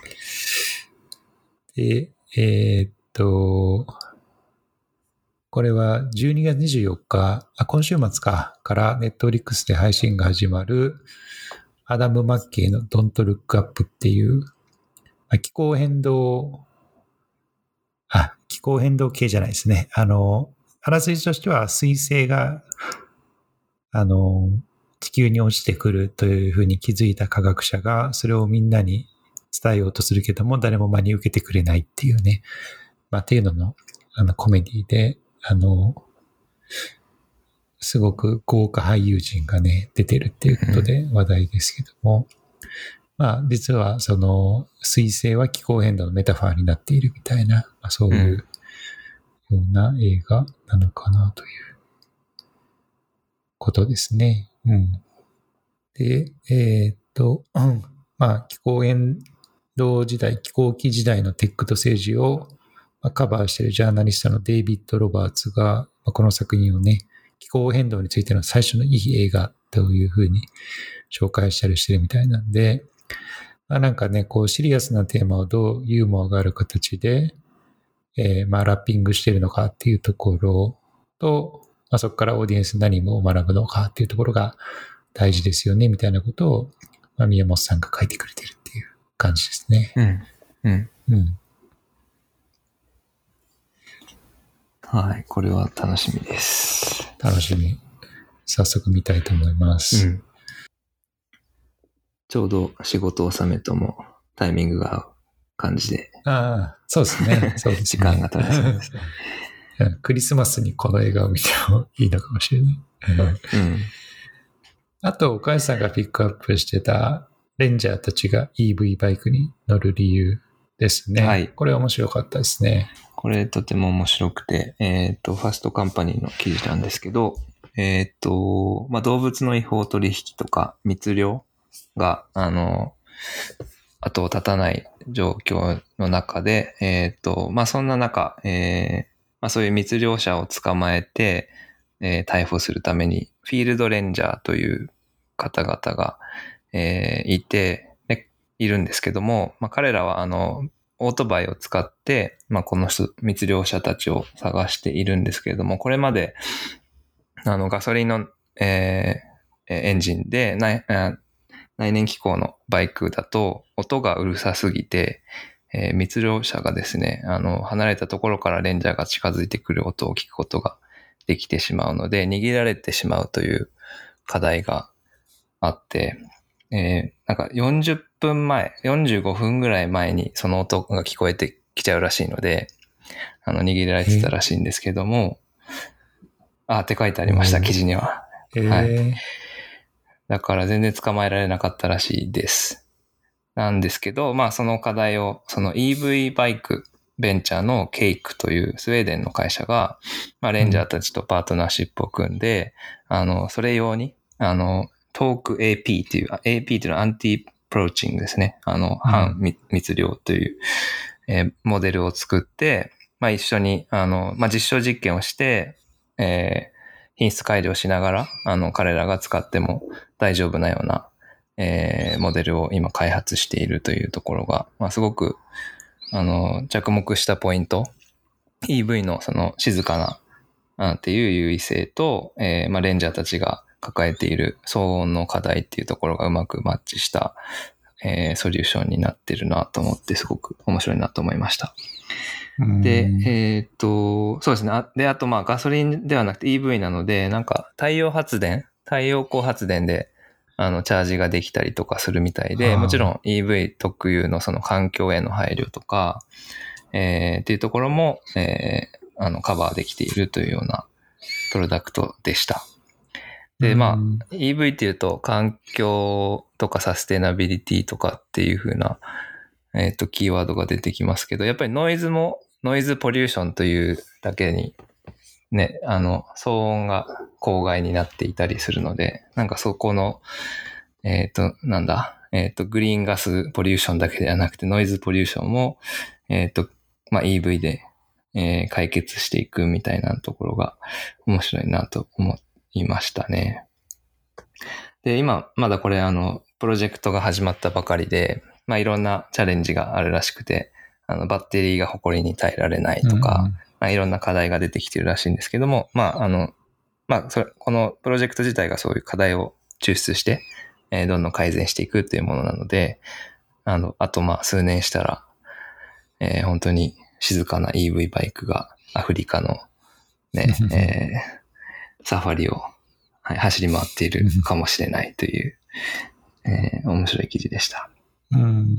で、えー、っと、これはじゅうにがつにじゅうよっか、あ、今週末か、からネットフリックスで配信が始まるアダム・マッケイの Don't Look Up っていう、気候変動、あ、気候変動系じゃないですね。あの、あらすじとしては水星が、あの、地球に落ちてくるというふうに気づいた科学者が、それをみんなに伝えようとするけども、誰も真に受けてくれないっていうね、まあ、っていうのの、あの、コメディで、あの、すごく豪華俳優陣がね、出てるっていうことで話題ですけども、まあ、実はその、水星は気候変動のメタファーになっているみたいな、まあ、そういうような映画なのかなということですね。うん。で、えー、っと、うん、まあ、気候変動時代、気候期時代のテックと政治をカバーしているジャーナリストのデイビッド・ロバーツが、この作品をね、気候変動についての最初のいい映画というふうに紹介したりしてるみたいなんで、まあ、なんかね、こうシリアスなテーマをどうユーモアがある形で、えー、まあラッピングしてるのかっていうところと、まあ、そこからオーディエンス何を学ぶのかっていうところが大事ですよねみたいなことを、まあ、宮本さんが書いてくれてるっていう感じですね。 うん。うん。 うん。 はい、これは楽しみです。 楽しみ。早速見たいと思います。うん、 ちょうど仕事納めともタイミングが合う感じで。 ああ、そうですね。そうですね。 時間が取れそうですね。 クリスマスにこの映画を見てもいいのかもしれない。 うん、 あと、岡井さんがピックアップしてたレンジャーたちが イーブイ バイクに乗る理由ですね。はい。これ面白かったですね。 これとても面白くて、えっと、ファストカンパニーの記事なんですけど、えっと、まあ、動物の違法取引とか密漁が、あの、後を絶たない状況の中で、えっと、まあ、そんな中、えーまあ、そういう密漁者を捕まえて、えー、逮捕するために、フィールドレンジャーという方々が、えー、いて、ね、いるんですけども、まあ、彼らは、あの、オートバイを使って、まあ、この人、密漁者たちを探しているんですけれども、これまで、あの、ガソリンの、えー、エンジンで、内、内燃機構のバイクだと、音がうるさすぎて、えー、密漁者がですね、あの、離れたところからレンジャーが近づいてくる音を聞くことができてしまうので、逃げられてしまうという課題があって、えー、なんかよんじゅっぷんまえ、よんじゅうごふんぐらい前にその音が聞こえてきちゃうらしいので、あの、逃げられてたらしいんですけども、あって書いてありました、記事には。はい。だから全然捕まえられなかったらしいです。なんですけど、まあその課題を、その イーブイ バイクベンチャーのケイクというスウェーデンの会社が、まあレンジャーたちとパートナーシップを組んで、うん、あの、それ用に、あの、トーク エーピー っていう、エーピー っていうのはアンティプローチングですね。あの、反密漁という、えー、モデルを作って、まあ一緒に、あの、まあ実証実験をして、えー、品質改良しながら、あの、彼らが使っても大丈夫なような、えー、モデルを今開発しているというところが、まあすごく、あの、着目したポイント、イーブイ のその静かな、あっていう優位性と、えー、まあレンジャーたちが抱えている騒音の課題っていうところがうまくマッチした、えー、ソリューションになってるなと思ってすごく面白いなと思いました。で、えー、っと、そうですね。で、あとまあガソリンではなくて イーブイ なので、なんか太陽発電、太陽光発電であのチャージができたりとかするみたいで、もちろん イーブイ 特有のその環境への配慮とか、えー、っていうところも、えー、あのカバーできているというようなプロダクトでした。で、まあ、イーブイ っていうと環境とかサステナビリティとかっていう風な、えっと、キーワードが出てきますけど、やっぱりノイズも、ノイズポリューションというだけに、ね、あの、騒音が公害になっていたりするので、なんかそこの、えっと、なんだ、えっと、グリーンガスポリューションだけではなくて、ノイズポリューションも、えっと、まあ、イーブイ で、えー、解決していくみたいなところが面白いなと思いましたね。で、今、まだこれ、あの、プロジェクトが始まったばかりで、まあ、いろんなチャレンジがあるらしくて、あの、バッテリーが埃に耐えられないとか、うん、まあ、いろんな課題が出てきてるらしいんですけども、まあ、あの、まあ、それ、このプロジェクト自体がそういう課題を抽出して、えー、どんどん改善していくっていうものなので、あの、あと、まあ、数年したら、えー、本当に静かな イーブイ バイクがアフリカのね、えー、サファリを、はい、走り回っているかもしれないという、えー、面白い記事でした。 うん。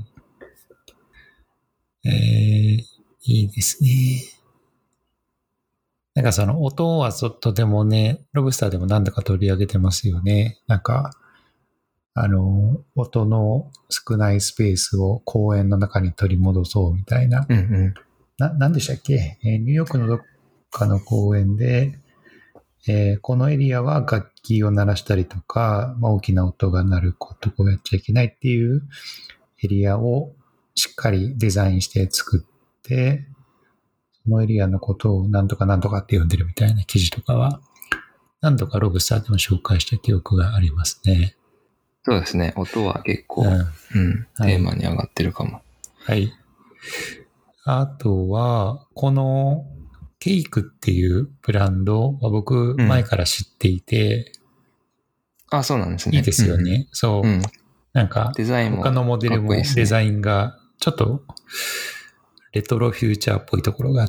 えー、いいですね。なんかその音はとてもね、ロブスターでも何度か取り上げてますよね。なんか、あの、音の少ないスペースを公園の中に取り戻そうみたいな。 うんうん、 な、なんでしたっけ、えー、ニューヨークのどっかの公園で、えー、このエリアは楽器を鳴らしたりとか、まあ、大きな音が鳴ることをやっちゃいけないっていうエリアをしっかりデザインして作って、そのエリアのことをなんとかなんとかって呼んでるみたいな記事とかは、何度かロブスターでも紹介した記憶がありますね。 そうですね。音は結構、うん、うん、テーマに上がってるかも。 はい。はい、あとは、このケイクっていうブランドは僕前から知っていて、 うん、あ、そうなんですね。 いいですよね。うん、そう、うん。なんか、 デザインも他のモデルもデザインがちょっとレトロフューチャーっぽいところがあって、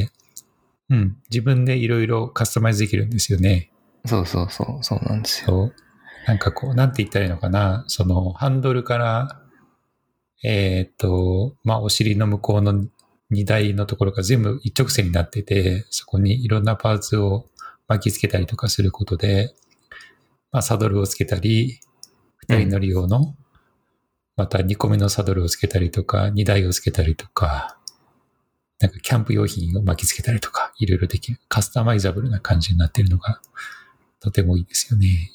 うん、自分でいろいろカスタマイズできるんですよね。 そうそうそう、そうなんですよ。 そう。 なんかこう、なんて言ったらいいのかな、そのハンドルから、えっと、まあ、お尻の向こうの荷台のところが全部一直線になってて、そこにいろんなパーツを巻きつけたりとかすることで、まあ、サドルをつけたり、二人乗り用の、うん、またにこめのサドルをつけたりとか、荷台をつけたりとか、なんかキャンプ用品を巻きつけたりとか、いろいろできる、カスタマイザブルな感じになっているのが、とてもいいですよね。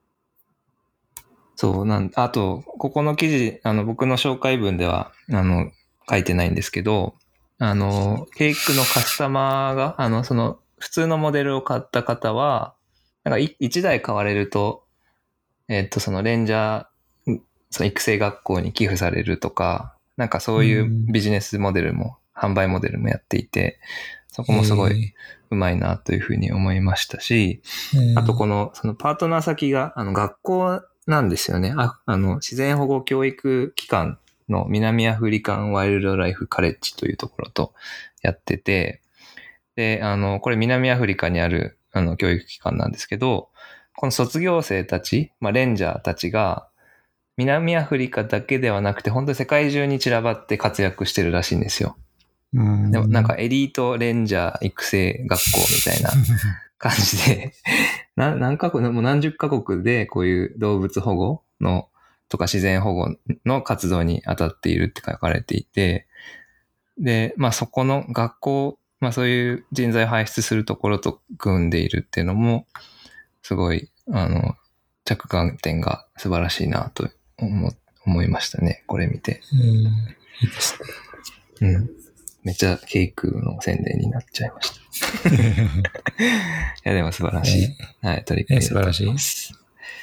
そうなん、あと、ここの記事、あの、僕の紹介文では、あの、書いてないんですけど、あの、ケイクのカスタマーが、あの、その、普通のモデルを買った方は、なんかいちだい買われると、えっと、そのレンジャー、その育成学校に寄付されるとか、なんかそういうビジネスモデルも、販売モデルもやっていて、そこもすごいうまいなというふうに思いましたし、あとこの、そのパートナー先が、あの、学校なんですよね。あ、あの、自然保護教育機関の南アフリカンワイルドライフカレッジというところとやってて、で、あの、これ南アフリカにある、あの、教育機関なんですけど、この卒業生たち、まあ、レンジャーたちが、南アフリカだけではなくて、本当に世界中に散らばって活躍してるらしいんですよ。うん、でもなんかエリートレンジャー育成学校みたいな感じで、な何カ国、もう何十カ国でこういう動物保護のとか自然保護の活動に当たっているって書かれていて、で、まあそこの学校、まあそういう人材を輩出するところと組んでいるっていうのも、すごい、あの、着眼点が素晴らしいなと思、思いましたね。これ見て。 うん、いいですね。うん。めっちゃケイクの宣伝になっちゃいました。いや、でも素晴らしい。えー、はい、取り組みだと思います。えー、素晴らしい。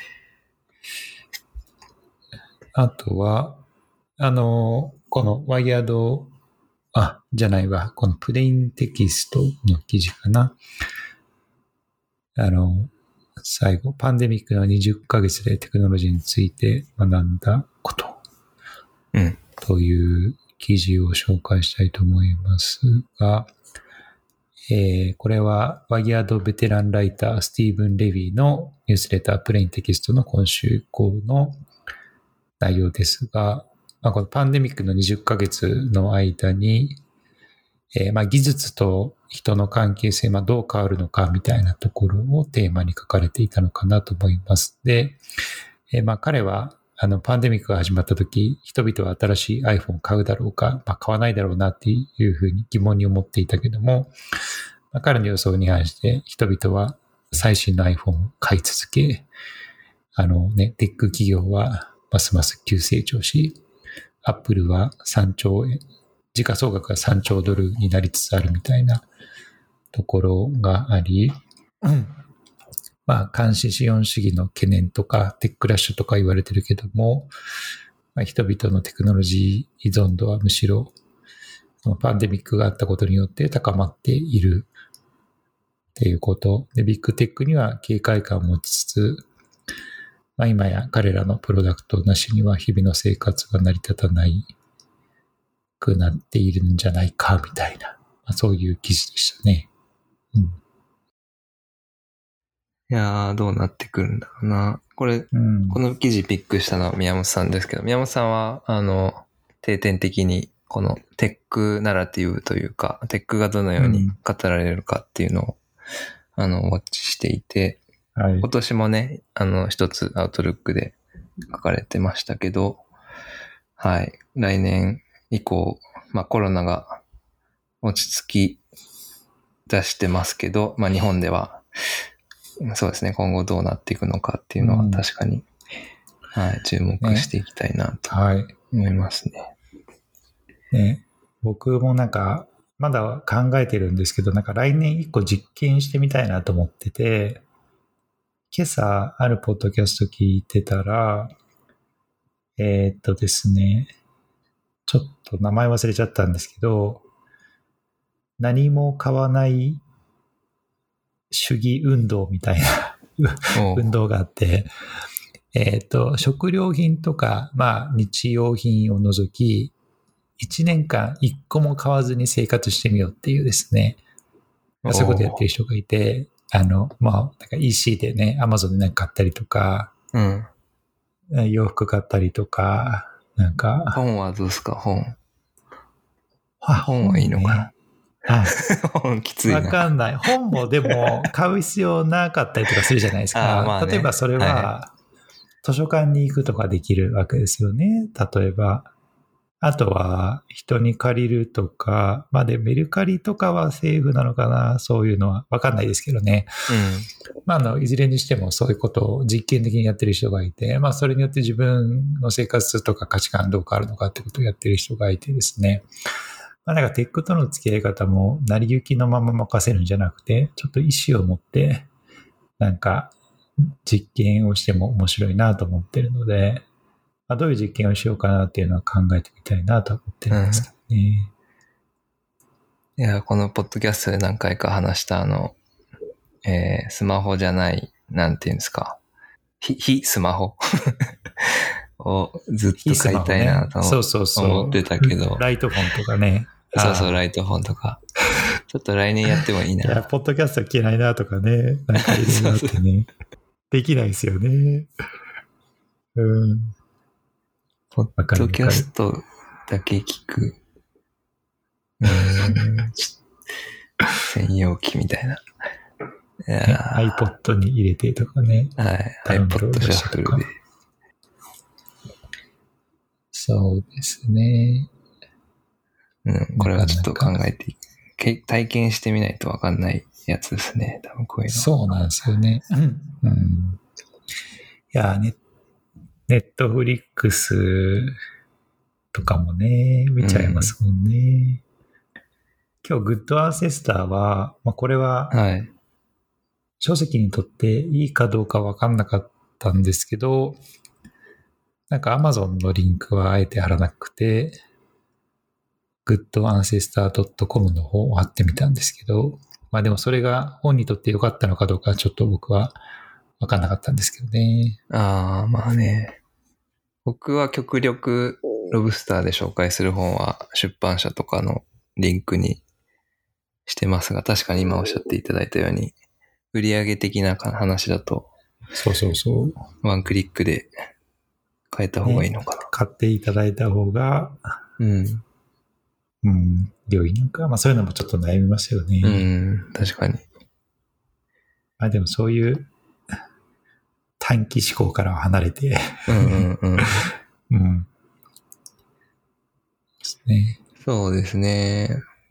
あとは、あの、このワイヤード、あ、じゃないわ、このプレインテキストの記事かな。あの、最後、パンデミックのにじゅっかげつでテクノロジーについて学んだこと。 うん。 という記事を紹介したいと思いますが、えー、これはワイヤードベテランライタースティーブン・レビーのニュースレタープレインテキストの今週号の内容ですが、まあ、このパンデミックのにじゅっかげつの間に、えー、まあ技術と人の関係性、まあ、どう変わるのかみたいなところをテーマに書かれていたのかなと思います。で、えー、まあ彼はあのパンデミックが始まった時、人々は新しい iPhone を買うだろうか、まあ、買わないだろうなっていうふうに疑問に思っていたけども、まあ、彼の予想に反して人々は最新の iPhone を買い続け、あのね、テック企業はますます急成長し、Apple はさんちょうえん、時価総額がさんちょうドルになりつつあるみたいなところがあり、うん、まあ監視資本主義の懸念とかテックラッシュとか言われてるけども、まあ、人々のテクノロジー依存度はむしろそのパンデミックがあったことによって高まっているっていうことで、ビッグテックには警戒感を持ちつつ、まあ、今や彼らのプロダクトなしには日々の生活が成り立たないくなっているんじゃないかみたいな、まあ、そういう記事でしたね。うん、いやー、どうなってくるんだろうな。これ、うん、この記事ピックしたのは宮本さんですけど、宮本さんは、あの、定点的にこのテックナラティブというか、テックがどのように語られるかっていうのを、うん、あの、ウォッチしていて、はい、今年もね、あの、一つアウトルックで書かれてましたけど、はい、来年以降、まあコロナが落ち着き出してますけど、まあ日本では、そうですね、今後どうなっていくのかっていうのは確かに、うん、はい、注目していきたいなと思いますね。 ね、ね、僕もなんか、まだ考えてるんですけど、なんか来年一個実験してみたいなと思ってて、今朝あるポッドキャスト聞いてたら、えー、っとですね、ちょっと名前忘れちゃったんですけど、何も買わない主義運動みたいな運動があって、えー、っと、食料品とか、まあ日用品を除き、いちねんかんいっこも買わずに生活してみようっていうですね、そういうことやってる人がいて、あの、まあ、なんか イーシー でね、Amazon でなんか買ったりとか、 うん。 洋服買ったりとか、なんか。 本はどうですか、本。 あ、 本はいいのかな。 あ、 本きついな。 わかんない。本もでも買う必要なかったりとかするじゃないですか。まあね、例えばそれは、はい、図書館に行くとかできるわけですよね。例えば。あとは人に借りるとか、まあでメルカリとかはセーフなのかな、そういうのはわかんないですけどね。 うん。 まああの、いずれにしてもそういうことを実験的にやってる人がいて、まあそれによって自分の生活とか価値観どう変わるのかってことをやってる人がいてですね。まあなんかテックとの付き合い方も成り行きのまま任せるんじゃなくて、ちょっと意思を持って、なんか実験をしても面白いなと思ってるので、まあ、どういう実験をしようかなっていうのは考えてみたいなと思ってるんですけどね。 うん、いや、このポッドキャストで何回か話したあの、えー、スマホじゃない、なんていうんですか。非、非スマホをずっと買いたいなと思ってたけど。 ライトフォンとかね。 そうそう、ライトフォンとか。ちょっと来年やってもいいな。 いや、ポッドキャスト聞けないなとかね。なんかいろいろあってね。できないですよね。うん。 ポッドキャストだけ聞く。うん。専用機みたいな。 iPod に入れてとかね。 はい。iPod シャッフルで。 そうですね。 うん。これはちょっと考えていく。体験してみないと分かんないやつですね。多分こういうの。 そうなんですよね。うん。うん、いやね、ネットフリックスとかもね、見ちゃいますもんね。うん、今日、グッドアンセスターは、まあ、これは、書籍にとっていいかどうか分かんなかったんですけど、なんか Amazon のリンクはあえて貼らなくて、グッドアンセスタードットコム の方を貼ってみたんですけど、まあでもそれが本にとって良かったのかどうかちょっと僕は分かんなかったんですけどね。 ああ、まあね。僕は極力ロブスターで紹介する本は出版社とかのリンクにしてますが、確かに今おっしゃっていただいたように、売上的な話だと、 そうそうそう。 ワンクリックで変えた方がいいのかな。 ね、買っていただいた方が、 うん。 うん、良いのか。まあそういうのもちょっと悩みますよね。 うん、確かに。 まあでもそういう短期思考からは離れて。 うんうんうん。 うん。ですね。 そうですね。うん。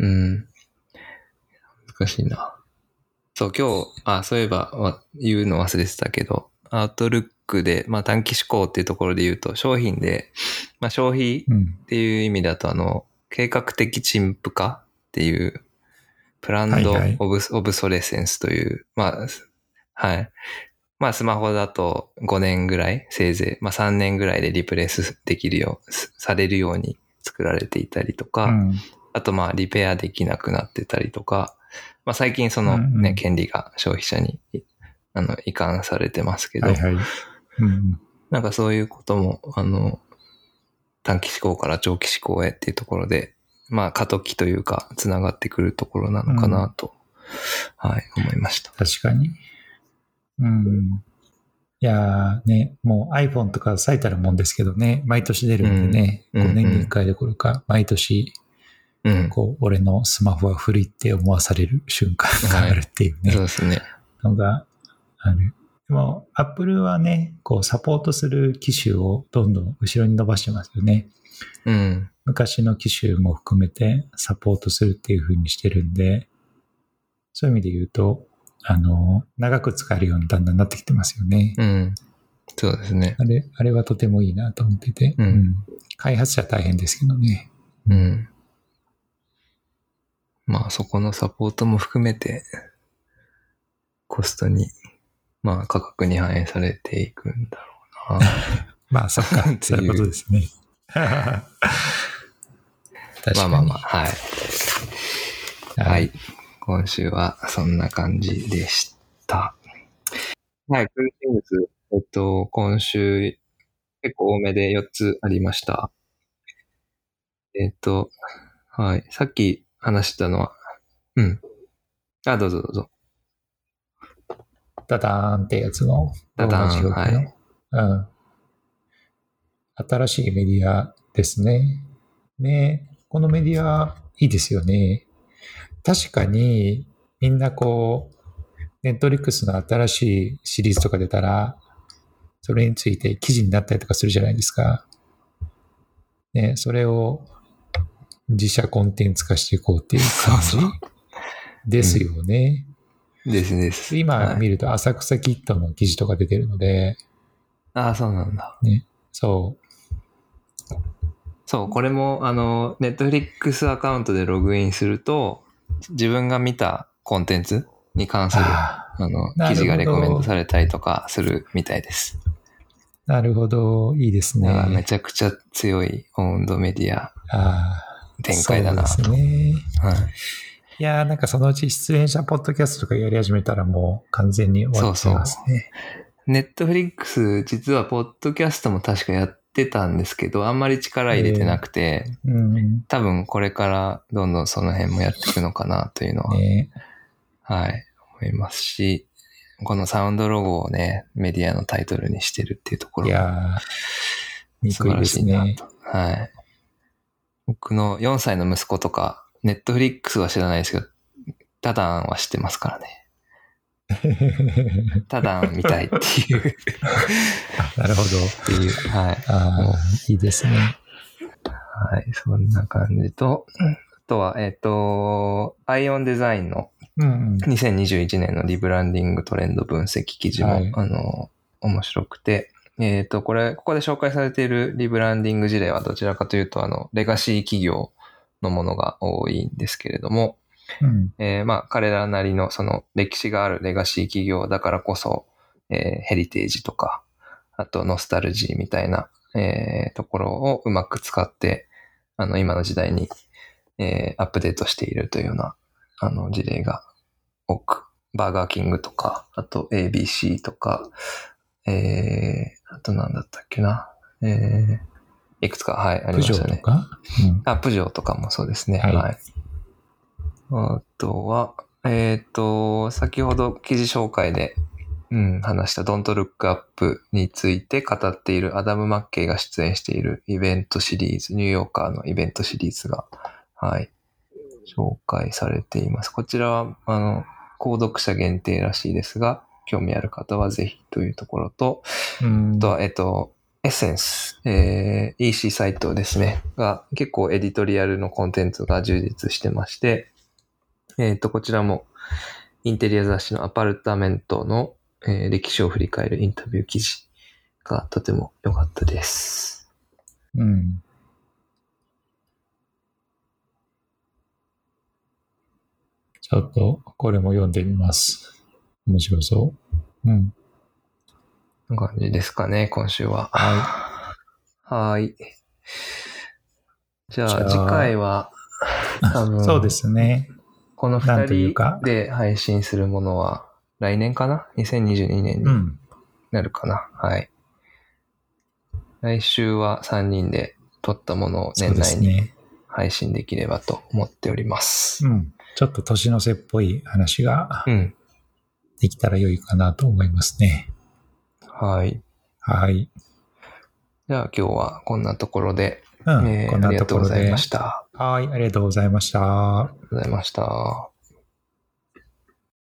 難しいな。そう、今日、あ、そういえば言うの忘れてたけど、アウトルックで、まあ短期思考っていうところで言うと、商品で、まあ消費っていう意味だと、あの、計画的陳腐化っていう、プランドオブ、オブソレセンスという、まあ、はい。まあスマホだとごねんぐらい、せいぜい、まあさんねんぐらいでリプレイスできるよう、されるように作られていたりとか、うん、あとまあリペアできなくなってたりとか、まあ最近そのね、うんうん、権利が消費者にあの移管されてますけど、 はいはい、うん、 なんかそういうことも、あの、短期思考から長期思考へっていうところで、まあ過渡期というか、つながってくるところなのかなと、うん、はい、思いました。 確かに。うん。いやーね、もう iPhone とか最たるもんですけどね、毎年出るんでね、うん、ごねんにいっかいどころか、うんうん、毎年、こう、俺のスマホは古いって思わされる瞬間があるっていうね。 はい、そうですね。 のがある。でも、Apple はね、こう、サポートする機種をどんどん後ろに伸ばしてますよね。 うん。 昔の機種も含めてサポートするっていう風にしてるんで、そういう意味で言うと、あの、長く使えるようにだんだんなってきてますよね。 うん。そうですね。 あれ、あれはとてもいいなと思ってて、 うん。うん、 開発者大変ですけどね。 うん。まあそこのサポートも含めて、コストに、まあ価格に反映されていくんだろうな。 まあそっか、そういうことですね。確かに。 まあまあまあ、はい。はい。はい、今週はそんな感じでした。はい、クルーシングス、えっと、今週結構多めでよっつありました。えっと、はい、さっき話したのは、うん。あ、どうぞどうぞ。 ダダーンってやつの。 ダダーン、はい。 うん。新しいメディアですね。ね、このメディアいいですよね。確かにみんなこう、ネットリックスの新しいシリーズとか出たら、それについて記事になったりとかするじゃないですか。ね、それを自社コンテンツ化していこうっていう感じですよね。 うん、ですです。 今見ると浅草キッドの記事とか出てるので。 ああ、そうなんだ。 ね、そう。 そう、これも、あの、ネットフリックスアカウントでログインすると、自分が見たコンテンツに関する、ああの、記事がレコメンドされたりとかするみたいです。 なるほど、いいですね。 めちゃくちゃ強いオウンドメディア展開だなと。 そうですね。はい、いやー、なんかそのうち出演者ポッドキャストとかやり始めたらもう完全に終わっちゃいますね。そうそうネットフリックス実はポッドキャストも確かやってたんですけど、あんまり力入れてなくて、えーうん、多分これからどんどんその辺もやっていくのかなというのは、ね、はい、思いますし、このサウンドロゴをね、メディアのタイトルにしてるっていうところも、いやー、素晴らしいなと。はい。僕のよんさいの息子とか、ネットフリックスは知らないですけど、タダンは知ってますからね。タダンみたいっていうなるほど。 っていう、はい。 あいいですね。 はい、そんな感じと、あとは、えっと、アイオンデザインのにせんにじゅういちねんのリブランディングトレンド分析記事も、はい、あの、面白くて、えっと、これ、ここで紹介されているリブランディング事例はどちらかというと、あの、レガシー企業のものが多いんですけれども、うんえー、まあ、彼らなりのその歴史があるレガシー企業だからこそ、えー、ヘリテージとか、あとノスタルジーみたいな、えー、ところをうまく使って、あの、今の時代に、えー、アップデートしているというような、あの、事例が多く、バーガーキングとか、あと エービーシー とか、えー、あと何だったっけな、えー、いくつか、はい、ありましたね。 プジョーとか、 うん、あ、プジョーとかもそうですね。はい。はいあとは、えっと、先ほど記事紹介で、うん、話した Don't Look Up について語っているアダム・マッケイが出演しているイベントシリーズ、ニューヨーカーのイベントシリーズが、はい、紹介されています。こちらは、あの、購読者限定らしいですが、興味ある方はぜひというところと、あとは、えっと、エッセンス、えー、イーシー サイトですね、が結構エディトリアルのコンテンツが充実してまして、えっと、こちらもインテリア雑誌のアパルタメントの、えー、歴史を振り返るインタビュー記事がとても良かったです。 うん。ちょっとこれも読んでみます。面白そう。うん。 こんな感じですかね、今週は。 はい。 はい。じゃあ次回は多分そうですね。 この二人で配信するものは来年かな ?にせんにじゅうにねんになるかな、うん、はい。来週はさんにんで撮ったものを年内に配信できればと思っております。 うん。ちょっと年の瀬っぽい話ができたら良いかなと思いますね。 うん、はい。 はい。 じゃあ今日はこんなところで、 うんえー、こんなところでありがとうございました。 はい、ありがとうございました。 ありがとうございました。